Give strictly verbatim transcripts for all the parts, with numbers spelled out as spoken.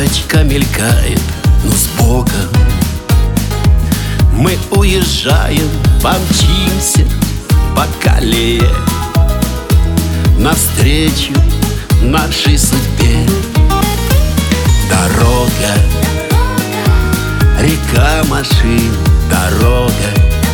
парочка мелькает, но сбоку. Мы уезжаем, помчимся по колее навстречу нашей судьбе. Дорога, река машин, дорога,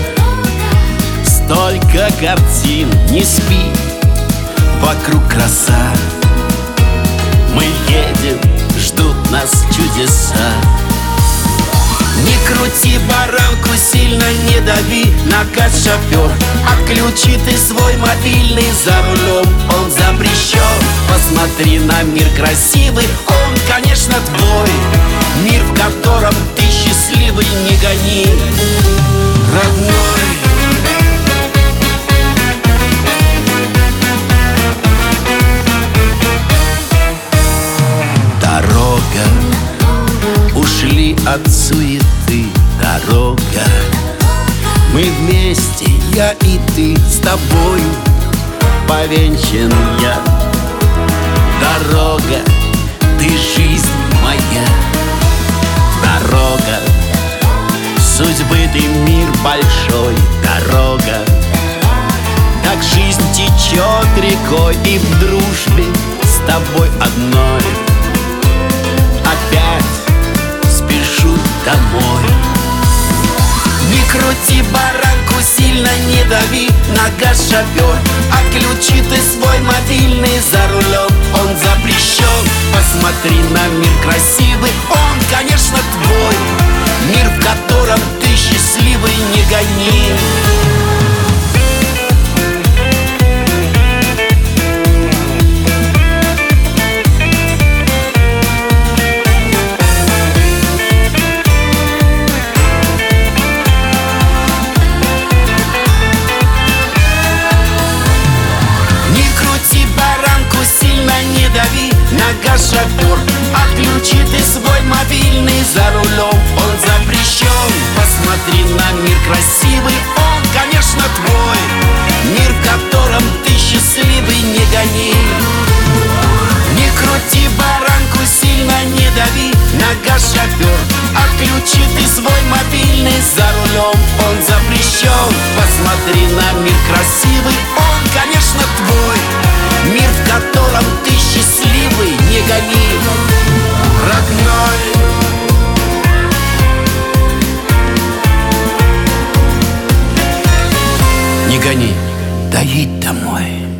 столько картин, не спи, вокруг краса. Мы едем, ждут нас чудеса. Не крути баранку, сильно не дави на газ, шофер. Отключи ты свой мобильный, за рулем он запрещен. Посмотри на мир красивый, он, конечно, твой. Мир, в котором ты счастливый, не гони, родной. Дорога, ушли от суеты, дорога. Мы вместе, я и ты, с тобой повенчан я. Дорога, ты жизнь моя. Дорога, судьбы ты мир большой. Дорога, так жизнь течет рекой. И в дружбе с тобой одной опять спешу домой. Не крути баранку, сильно не дави на газ, шофер. Отключи ты свой мобильный, за рулем он запрещен. Посмотри на мир красивый, он, конечно, твой. Мир, в котором ты счастливый, не гони. На газ, шофер, отключи ты свой мобильный, за рулем он запрещен. Посмотри на мир красивый, он, конечно, твой. Мир, в котором ты счастливый, не гони. Не крути баранку, сильно не дави на газ, шофер. Отключи ты свой мобильный, за рулем он запрещен. Посмотри на мир красивый, он, конечно, твой. Мир, в котором ты счастливый, не гони, родной. Не гони, доедь домой.